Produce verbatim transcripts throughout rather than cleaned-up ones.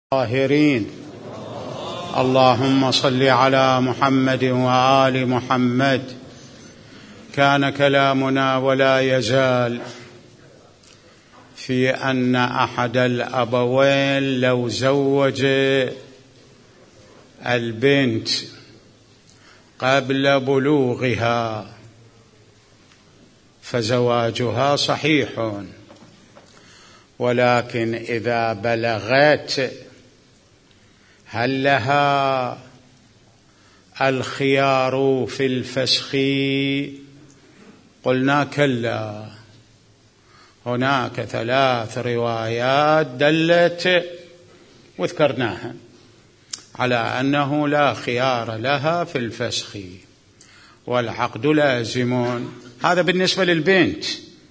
الطاهرين. اللهم صل على محمد وآل محمد. كان كلامنا ولا يزال في أن أحد الأبوين لو زوج البنت قبل بلوغها فزواجها صحيح، ولكن إذا بلغت هل لها الخيار في الفسخ؟ قلنا كلا. هناك ثلاث روايات دلت وذكرناها على أنه لا خيار لها في الفسخ والعقد لازم. هذا بالنسبة للبنت.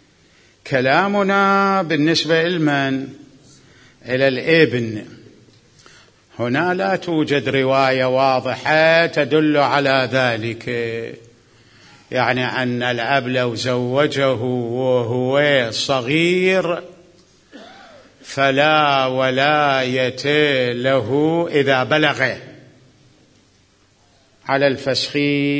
كلامنا بالنسبة لمن؟ إلى الابن. هنا لا توجد رواية واضحة تدل على ذلك، يعني أن الأب لو زوجه وهو صغير فلا ولاية له إذا بلغ على الفسخ.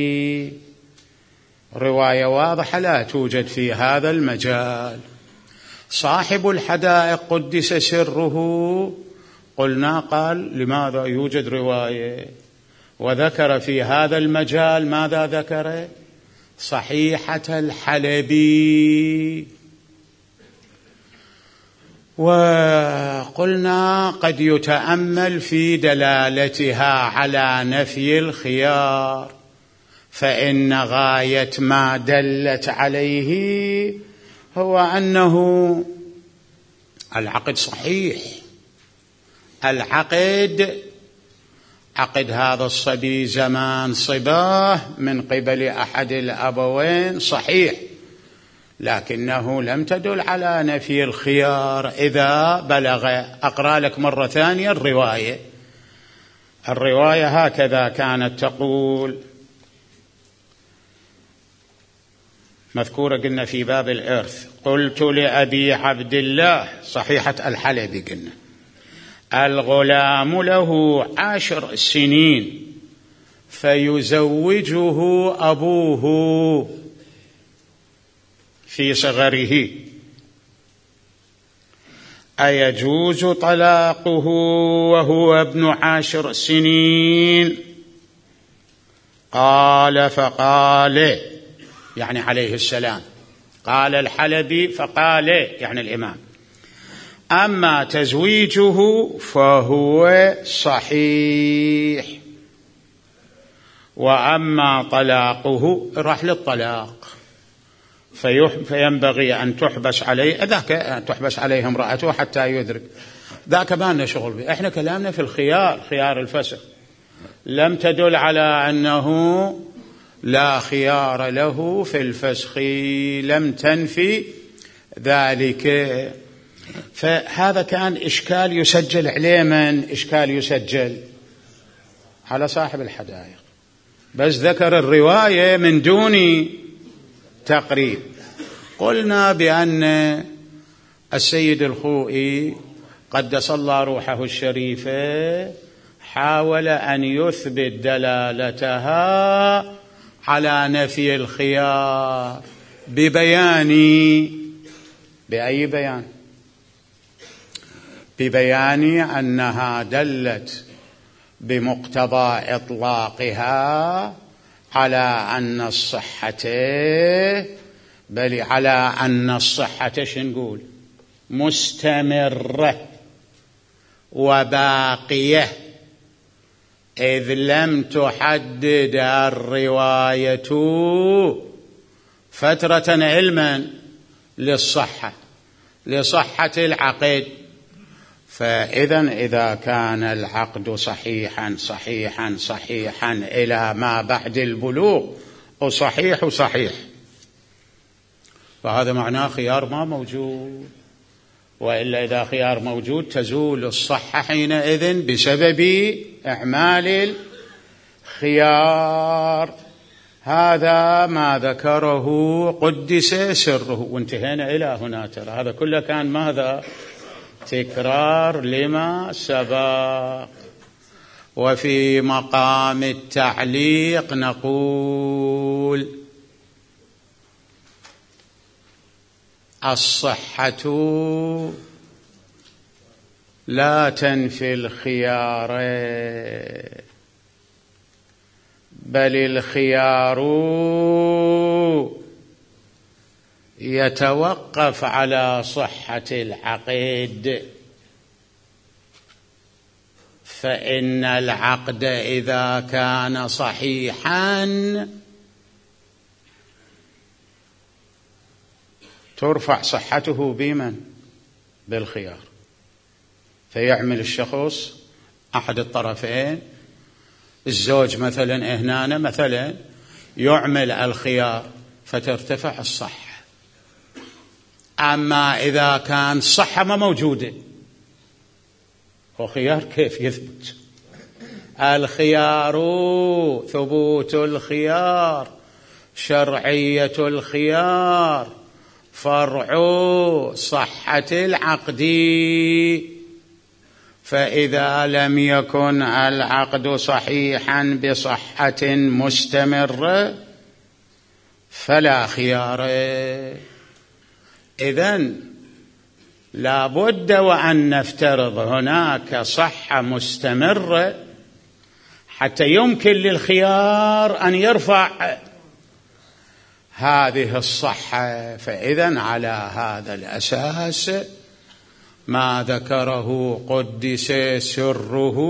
رواية واضحة لا توجد في هذا المجال. صاحب الحدائق قدس سره قلنا قال لماذا يوجد رواية وذكر في هذا المجال ماذا ذكر؟ صحيحة الحلبي. وقلنا قد يتأمل في دلالتها على نفي الخيار، فإن غاية ما دلت عليه هو أنه العقد صحيح. العقد عقد هذا الصبي زمان صباه من قبل أحد الأبوين صحيح، لكنه لم تدل على نفي الخيار إذا بلغ. أقرأ لك مرة ثانية الرواية. الرواية هكذا كانت تقول، مذكورة قلنا في باب الإرث: قلت لأبي عبد الله، صحيحة الحلبي، قلنا الغلام له عشر سنين فيزوجه أبوه في صغره، أيجوز طلاقه وهو ابن عشر سنين؟ قال فقال، يعني عليه السلام، قال الحلبي فقال يعني الإمام: أما تزويجه فهو صحيح، وأما طلاقه راح للطلاق فينبغي أن تحبس عليه، ذاك تحبس عليه امرأته حتى يدرك. ذاك ما لنا شغل به، احنا كلامنا في الخيار، خيار الفسخ. لم تدل على أنه لا خيار له في الفسخ، لم تنفي ذلك. فهذا كان إشكال يسجل عليه. من إشكال يسجل على صاحب الحدائق، بس ذكر الرواية من دون تقريب. قلنا بأن السيد الخوئي قدس الله روحه الشريفة حاول أن يثبت دلالتها على نفي الخيار ببيان، بأي بيان؟ ببيان أنها دلت بمقتضى إطلاقها على أن الصحة، بل على أن الصحة شنقول مستمرة وباقية، إذ لم تحدد الرواية فترة علما للصحة لصحة العقد. فإذا إذا كان العقد صحيحا صحيحا صحيحا إلى ما بعد البلوغ وصحيح وصحيح، فهذا معناه خيار ما موجود. وإلا إذا خيار موجود تزول الصحة حينئذ بسبب إعمال الخيار. هذا ما ذكره قدس سره. وانتهينا إلى هنا. ترى هذا كله كان ماذا؟ تكرار لما سبق. وفي مقام التعليق نقول الصحة لا تنفي الخيار، بل الخيار يتوقف على صحة العقد، فإن العقد إذا كان صحيحا ترفع صحته بمن؟ بالخيار. فيعمل الشخص أحد الطرفين، الزوج مثلا هنا مثلا يعمل الخيار فترتفع الصحة. أما إذا كان الصحة ما موجودة، وخيار كيف يثبت؟ الخيار ثبوت الخيار، شرعية الخيار، فرع صحة العقد. فإذا لم يكن العقد صحيحا بصحة مستمرة فلا خيار. إذن لا بد وأن نفترض هناك صحة مستمرة حتى يمكن للخيار أن يرفع هذه الصحة. فإذن على هذا الأساس ما ذكره قدس سره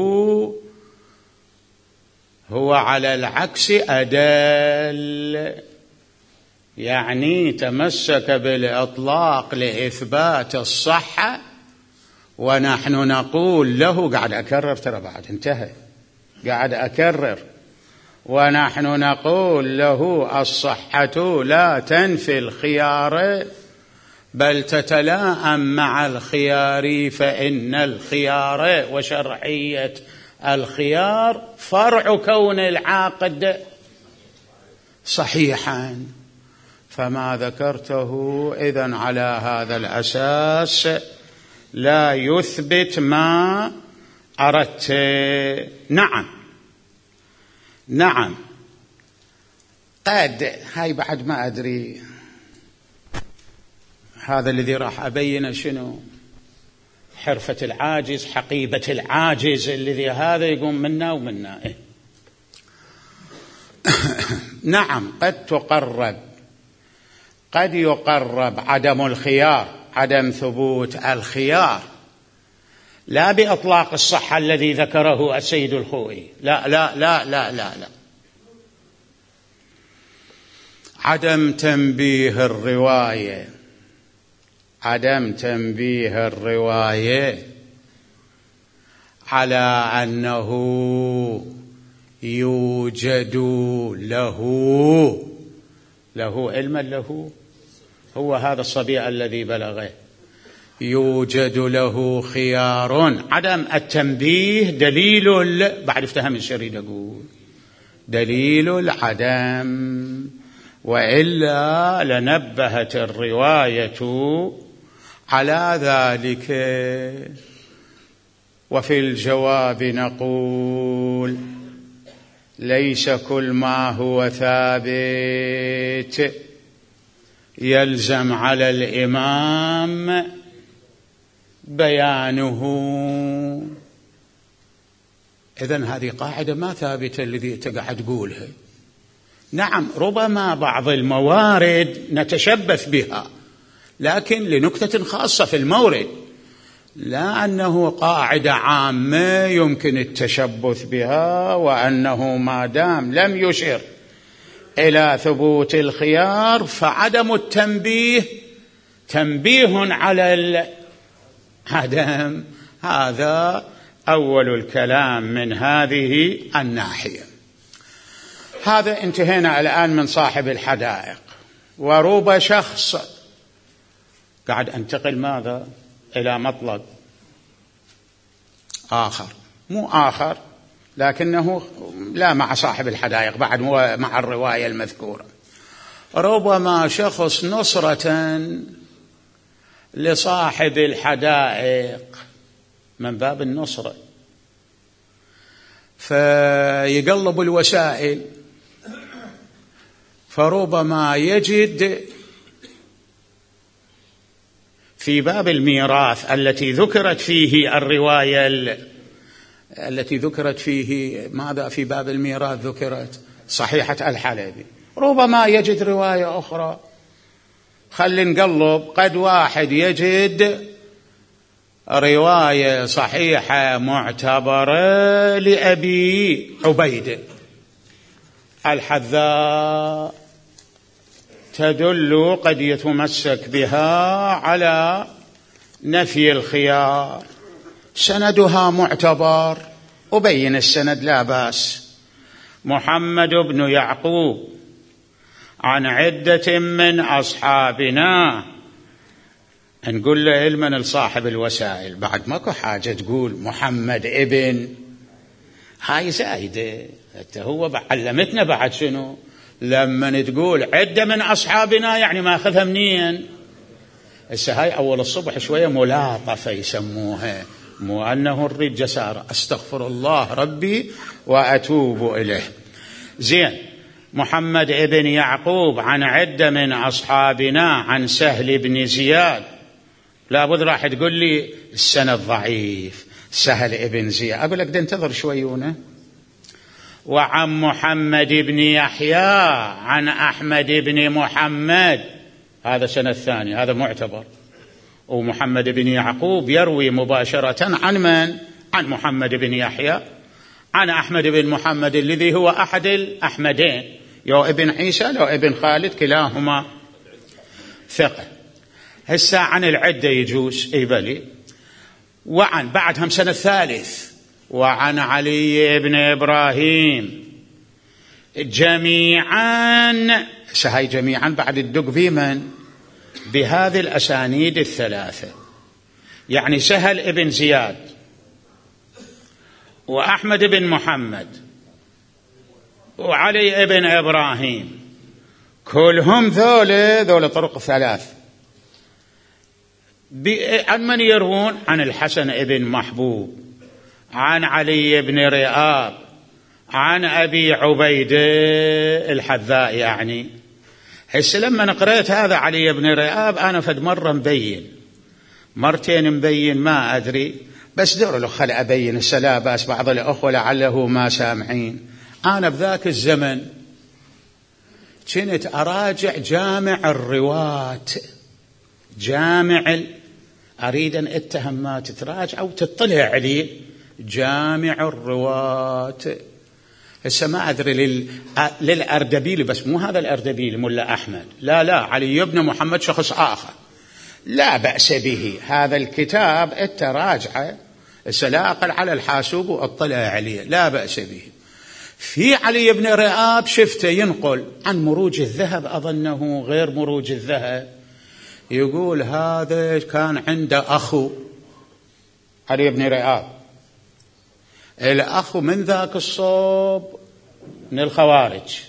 هو على العكس أدل، يعني تمسك بالإطلاق لإثبات الصحة، ونحن نقول له، قاعد أكرر ترى بعد انتهى، قاعد أكرر، ونحن نقول له الصحة لا تنفي الخيار بل تتلائم مع الخيار، فإن الخيار وشرعية الخيار فرع كون العاقد صحيحا. فما ذكرته إذن على هذا الأساس لا يثبت ما أردت. نعم نعم قد هاي بعد ما أدري، هذا الذي راح أبين شنو حرفة العاجز، حقيبة العاجز، الذي هذا يقوم منا ومنا. إيه؟ نعم قد تقرب، قد يقرب عدم الخيار، عدم ثبوت الخيار، لا بإطلاق الصحة الذي ذكره السيد الخوئي، لا لا لا لا لا لا، عدم تنبيه الرواية، عدم تنبيه الرواية على أنه يوجد له له علما له، هو هذا الصبي الذي بلغه، يوجد له خيار. عدم التنبيه دليل بعد افتهم الشريد أقول دليل العدم، وإلا لنبهت الرواية على ذلك. وفي الجواب نقول ليس كل ما هو ثابت يلزم على الإمام بيانه. إذن هذه قاعدة ما ثابتة الذي تقعد تقولها. نعم ربما بعض الموارد نتشبث بها، لكن لنكتة خاصة في المورد، لا أنه قاعدة عامة يمكن التشبث بها، وأنه ما دام لم يشر إلى ثبوت الخيار فعدم التنبيه تنبيه على العدم. هذا أول الكلام من هذه الناحية. هذا انتهينا الآن من صاحب الحدائق. ورب شخص قاعد أنتقل ماذا إلى مطلب آخر، مو آخر لكنه لا مع صاحب الحدائق بعد، مع الرواية المذكورة. ربما شخص نصرة لصاحب الحدائق من باب النصرة، فيقلب الوسائل، فربما يجد في باب الميراث التي ذكرت فيه الرواية التي ذكرت فيه ماذا في باب الميراث ذكرت صحيحة الحلبي، ربما يجد رواية أخرى. خلي نقلب، قد واحد يجد رواية صحيحة معتبرة لأبي عبيدة الحذاء تدل قد يتمسك بها على نفي الخيار، سندها معتبر، أبين السند لا بأس. محمد بن يعقوب عن عدة من أصحابنا، نقول له علما لصاحب الوسائل، بعد ماكو حاجة تقول محمد ابن، هاي زايدة. هو علمتنا بعد شنو لما تقول عدة من أصحابنا، يعني ما أخذها منين؟ هسه هاي أول الصبح شوية ملاطفة يسموها، مو أنه نريد جسارة، أستغفر الله ربي وأتوب إليه. زين، محمد ابن يعقوب عن عدة من أصحابنا عن سهل بن زياد، لابد راح تقول لي السند ضعيف، سهل ابن زياد، أقول لك انتظر شويونه. وعن محمد بن يحيى عن أحمد بن محمد، هذا سنة الثاني، هذا معتبر. ومحمد بن يعقوب يروي مباشرة عن من؟ عن محمد بن يحيى عن أحمد بن محمد الذي هو أحد الأحمدين، يو ابن عيسى لو ابن خالد، كلاهما ثقة. هسه عن العدة يجوز اي بلي. وعن بعدهم سنة الثالث، وعن علي بن إبراهيم جميعا، سهي جميعا بعد الدق بمن؟ بهذه الأسانيد الثلاثة، يعني سهل ابن زياد وأحمد بن محمد وعلي ابن إبراهيم، كلهم ذولا ذولا طرق ثلاث. عن من يروون؟ عن الحسن ابن محبوب، عن علي بن رئاب، عن أبي عبيدة الحذاء. يعني هسه لما قرأت هذا علي بن رئاب أنا فد مرة مبين، مرتين مبين، ما أدري، بس دور له خل أبين السلا بس بعض الأخوة لعله ما سامعين. أنا بذاك الزمن كنت أراجع جامع الرواة، جامع أريد أن أتهم ما تتراجع أو تطلع عليه، جامع الرواة. هسه ما أدري لل... للأردبيلي، بس مو هذا الأردبيلي ملا أحمد، لا لا، علي بن محمد شخص آخر، لا بأس به. هذا الكتاب التراجع هسه لا أقل على الحاسوب وأطلع عليه، لا بأس به. في علي بن رئاب شفته ينقل عن مروج الذهب، أظنه غير مروج الذهب، يقول هذا كان عنده أخو علي بن رئاب، الأخ من ذاك الصوب من الخوارج،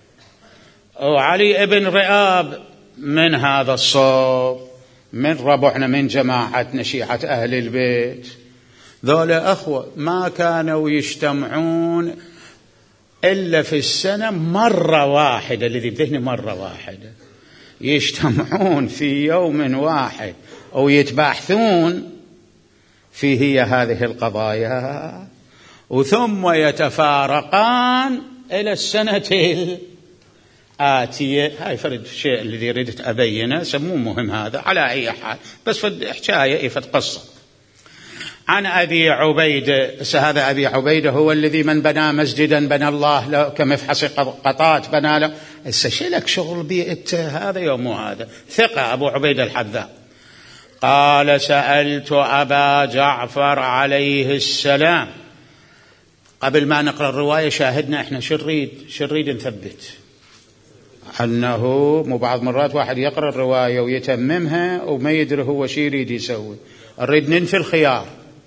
وعلي بن رئاب من هذا الصوب من ربعنا من جماعتنا شيعة أهل البيت. ذولا أخوة ما كانوا يجتمعون إلا في السنة مرة واحدة، الذي بذهني مرة واحدة، يجتمعون في يوم واحد أو يتباحثون في هي هذه القضايا، وثم يتفارقان إلى السنة الآتية. هاي فرد الشيء الذي ردت أبينه، سموه مهم هذا على أي حال، بس فد حكاية فد قصة. عن أبي عبيدة، هذا أبي عبيدة هو الذي من بنى مسجدا بنى الله له كمفحص قطات بنى له. استشلك شغل بيئة هذا يوم هذا، ثقة أبو عبيدة الحذاء. قال سألت أبا جعفر عليه السلام. قبل ما نقرأ الرواية شاهدنا إحنا شريد شريد نثبت أنه مو بعض مرات واحد يقرأ الرواية ويتممها وما يدري هو شي يريد يسوي. نريد ننفي الخيار،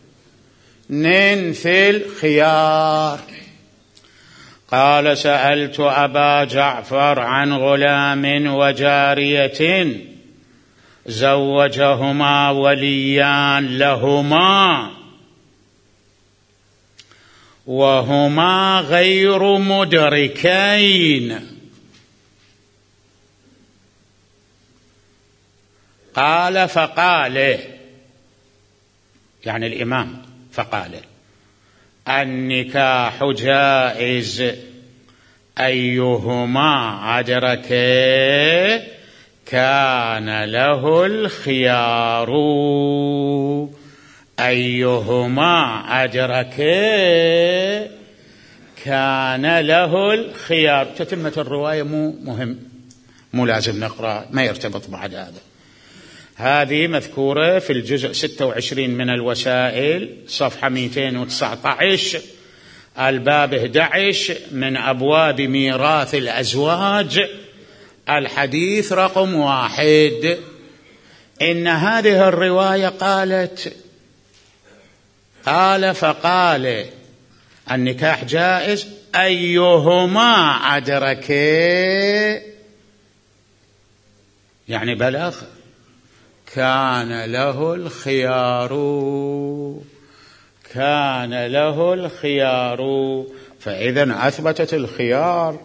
ننفي الخيار. قال سألت أبا جعفر عن غلام وجارية زوجهما وليان لهما وهما غير مدركين. قال فقال، يعني الإمام فقال: النكاح جائز أيهما أدرك كان له الخيار. أيهما أدرك كان له الخيار. تتمة الرواية مو مهم، مو لازم نقرأ، ما يرتبط بعد هذا. هذه مذكورة في الجزء ستة وعشرين من الوسائل، صفحة مئتين وتسعة عشر، الباب أحد عشر من أبواب ميراث الأزواج، الحديث رقم واحد. إن هذه الرواية قالت: قال فقال النكاح جائز أيهما أدرك، يعني بلغ، كان له الخيار، كان له الخيار. فإذا أثبتت الخيار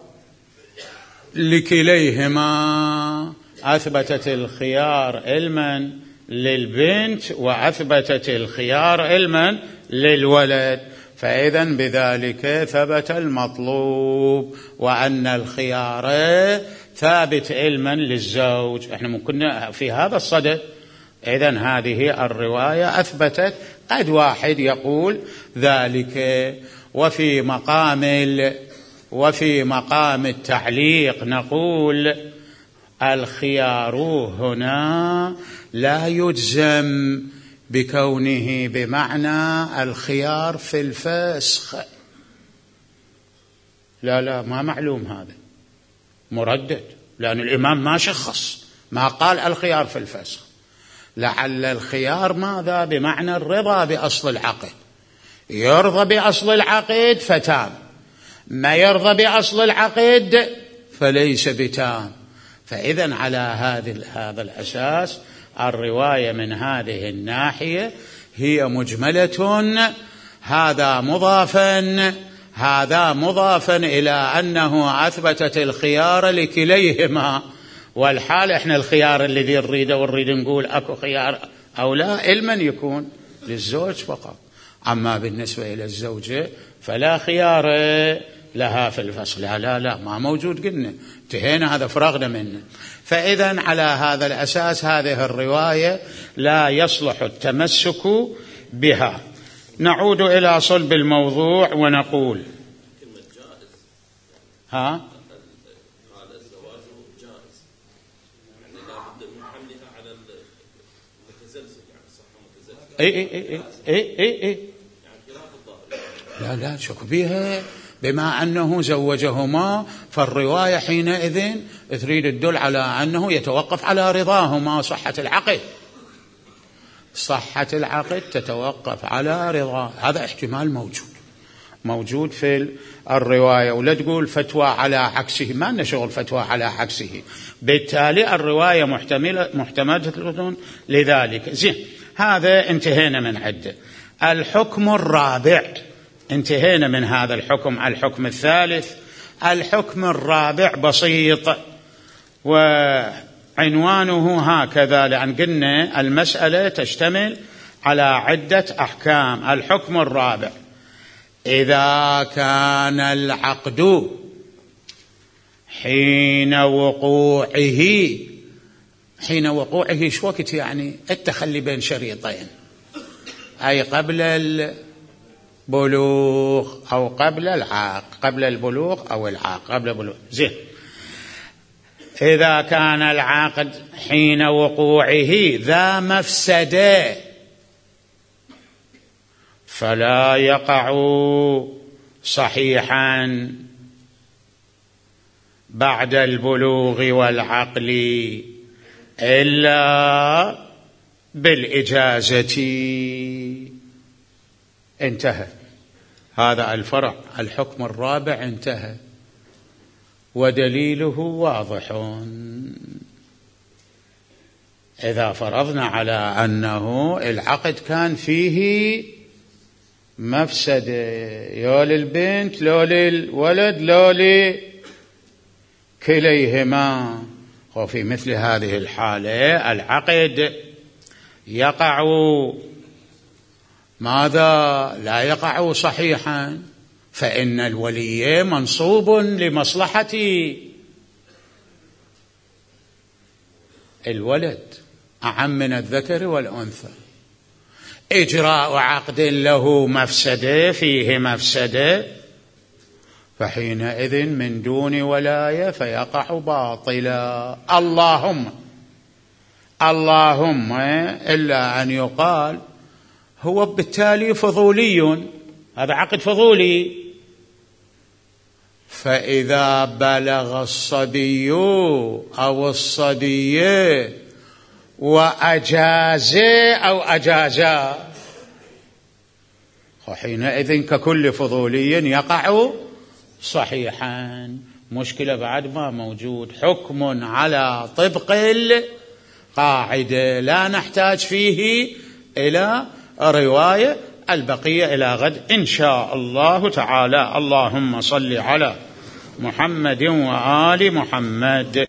لكليهما، أثبتت الخيار علما للبنت وأثبتت الخيار علما للولد. فإذا بذلك ثبت المطلوب، وأن الخيار ثابت علما للزوج. احنا ممكن في هذا الصدد. إذا هذه الرواية أثبتت. قد واحد يقول ذلك، وفي مقام وفي مقام التعليق نقول: الخيار هنا لا يجزم بكونه بمعنى الخيار في الفسخ. لا لا، ما معلوم، هذا مردد، لأن الإمام ما شخص، ما قال الخيار في الفسخ. لعل الخيار ماذا؟ بمعنى الرضا بأصل العقد. يرضى بأصل العقد فتام، ما يرضى بأصل العقد فليس بتام. فإذا على هذا الأساس الرواية من هذه الناحية هي مجملة، هذا مضافا هذا مضافا إلى أنه أثبتت الخيار لكليهما. والحال إحنا الخيار الذي نريده ونريد نقول أكو خيار أو لا، علما يكون للزوج فقط. أما بالنسبة إلى الزوجة فلا خيار لها في الفصل. لا لا لا، ما موجود، قلنا انتهينا، هذا فرغنا منه. فإذا على هذا الأساس هذه الرواية لا يصلح التمسك بها. نعود إلى صلب الموضوع ونقول: ها اي اي اي اي اي اي لا لا شك بها، بما أنه زوجهما، فالرواية حينئذ تريد تدل على أنه يتوقف على رضاهما. صحة العقد صحة العقد تتوقف على رضا، هذا احتمال موجود موجود في الرواية. ولا تقول فتوى على عكسه، ما لنا شغل فتوى على عكسه. بالتالي الرواية محتملة محتملة لذلك. زين، هذا انتهينا من عدة. الحكم الرابع، انتهينا من هذا الحكم. الحكم الثالث، الحكم الرابع بسيط، وعنوانه هكذا، لأن قلنا المسألة تشتمل على عدة أحكام. الحكم الرابع: إذا كان العقد حين وقوعه، حين وقوعه شو وقت؟ يعني التخلي بين شريطين، أي قبل البلوغ أو قبل العاق، قبل البلوغ أو العاق، قبل البلوغ. زين، إذا كان العقد حين وقوعه ذا مفسدة فلا يقع صحيحا بعد البلوغ والعقل إلا بالإجازة. انتهى هذا الفرع. الحكم الرابع انتهى، ودليله واضح. إذا فرضنا على أنه العقد كان فيه مفسدة، يا للبنت لو للولد لو لكليهما، وفي مثل هذه الحالة العقد يقع ماذا؟ لا يقع صحيحا، فإن الولي منصوب لمصلحة الولد أعم من الذكر والأنثى. إجراء عقد له مفسدة فيه مفسدة، فحينئذ من دون ولاية فيقع باطلا. اللهم اللهم إلا أن يقال هو بالتالي فضولي، هذا عقد فضولي، فإذا بلغ الصبي أو الصبية وأجاز أو أجازا، وحينئذ ككل فضولي يقع صحيحا. مشكلة بعد ما موجود، حكم على طبق القاعدة، لا نحتاج فيه إلى رواية. البقية إلى غد إن شاء الله تعالى. اللهم صل على محمد وآل محمد.